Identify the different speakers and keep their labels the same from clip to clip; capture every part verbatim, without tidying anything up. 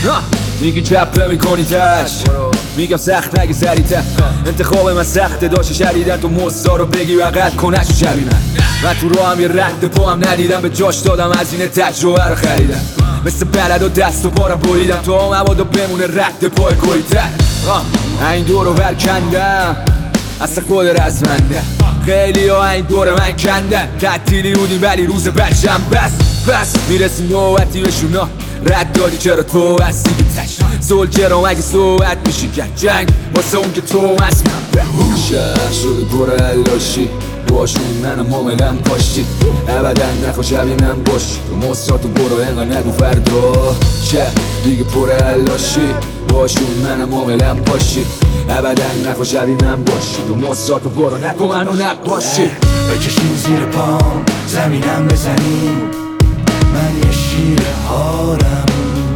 Speaker 1: میگی چپه میکنی تش، میگم سخت نگی سریع‌تر. انتخاب من سخته داشته شدیدن تو مزدا رو بگی و قد کنش و شبی من من تو رو هم یه رد پا هم ندیدم، به جاش دادم از این تجربه رو خریدم. مثل بلد و دست و پارم بریدم تا مبادا بمونه رد پای کویتر. این دور رو برکندم اصلا خود رزمنده، خیلی ها این دور من کندن. تعطیلی بودیم ولی روز بچم بس بس میرسیم نوبتی بهشونا. رد دادی چرا تو هستی که تش سول چرا مگه صحبت میشی که جنگ واسه اون که تو هست من شهر شده پر علاشی باشون منم ماملم پاشتی ابدا نخوا شبیه من باشی تو مصراتو برو اینقدر نگو فردا شهر دیگه پر علاشی باشون منم ماملم پاشی ابدا نخوا شبیه من باشی تو مصراتو برو نگو منو نباشی
Speaker 2: بکشیم زیر پام زمینم بزنیم من یه شیر هارم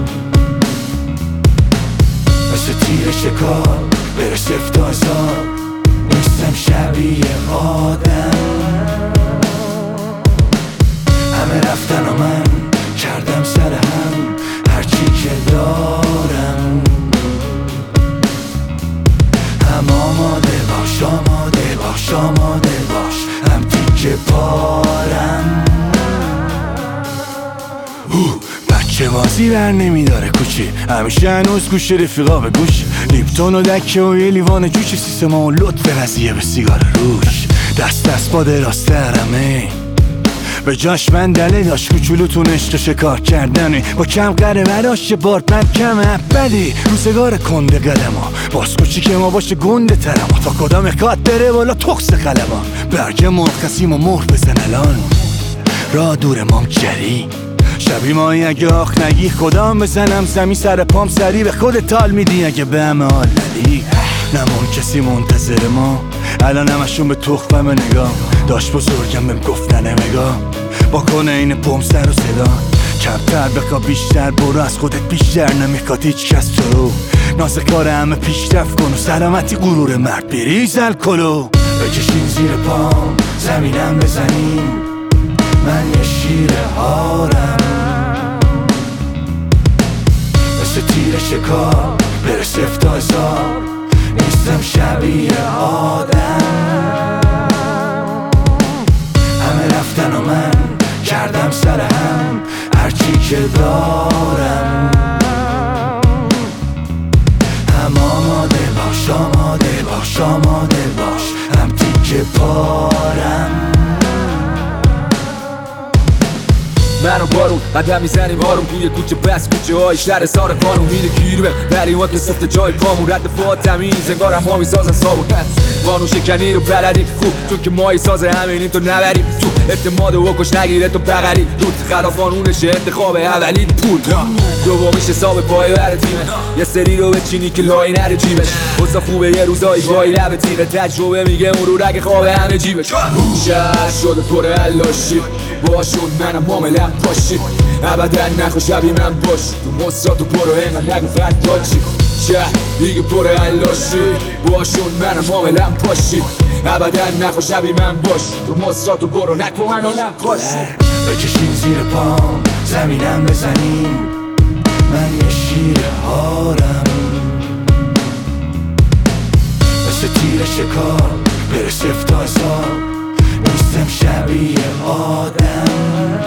Speaker 2: مثل تیر شکار برسه افتازار نیستم شبیه آدم. همه رفتن و من کردم سر هم هرچی که دارم. هم آماده باش آماده باش آماده باش هم تیکه پارم. بچه بازی بر نمیداره کوچی همیشه هنوز گوش رفیقا به گوش لیپتون و دکه و یه لیوان جوش سیستما و لطف وزیه به سیگار روش دست دست با دراست درمه به جاش من دله داشت کوچولوتون عشق شکار کردنه با کم قره براش یه بار بد کمه بدی روزگار کنده قدما باز کوچی که ما باشه گنده ترما تا کدام اکات بره بالا تخص قلما برگ مرخصیم و مهر بزن الان را دور مام جری شبی مایی اگه آخ نگی خودم بزنم زمین سر پام سری به خود تال میدی اگه به همه حال ندی. نمون کسی منتظر ما الان همشون به تخمم نگاه داشت بزرگم بهم گفتن نمگاه با کنه این پم سر و صدا کمتر بخوا بیشتر برو از خودت بیشتر نمیخواد هیچ کس تو رو ناز کار همه پیشرفت کن و سلامتی غرور مرد بریز الکلو بکشین زیر پام زمینم بزنیم من یه شیر هارم مثل تیر شکار برسه افتازار نیستم شبیه آدم. همه رفتن و من کردم سر هم هرچی که دارم. هم آماده باش آماده باش آماده باش هم تیکه پارم.
Speaker 1: من و بارون قدم میزنیم آروم توی کوچه بس کوچه های شهر سار قانون میره گیر به بریوان که سفت جای پامون رد فات تمیز انگارم ما میسازن صابون قانون شکنی رو بلدیم خوب چون که مایی ساز همینیم تو نبریم تو اعتماد و کش نگیره تو بغلی دود خلاف قانونشه انتخاب اولی پول دومیش حساب پای بر تیمه یه سری رو بچینی که لای نره جیبش واسه خوبه یه روزایی وای لب تیغه تجربه میگه مرور اگه خواب همه جیبش شهر شده پر علاشی باشون منم معاملم پاشی ابدا نخوا شبیه من باش تو مصراتو برو اینقدر نگو فرد باشی شهر دیگه پر علاشی باشون منم معاملم پاشی ابدا نخوا شبیه من باش تو مصراتو برو نکن منو نپاشی
Speaker 2: بکشین زیر پام زمینم بزنیم من یه شیر هارم مثل تیر شکار برسه افتازار نیستم شبیه آدم.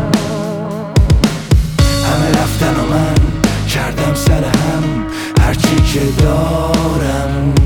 Speaker 2: همه رفتن و من کردم سر هم هرچی که دارم.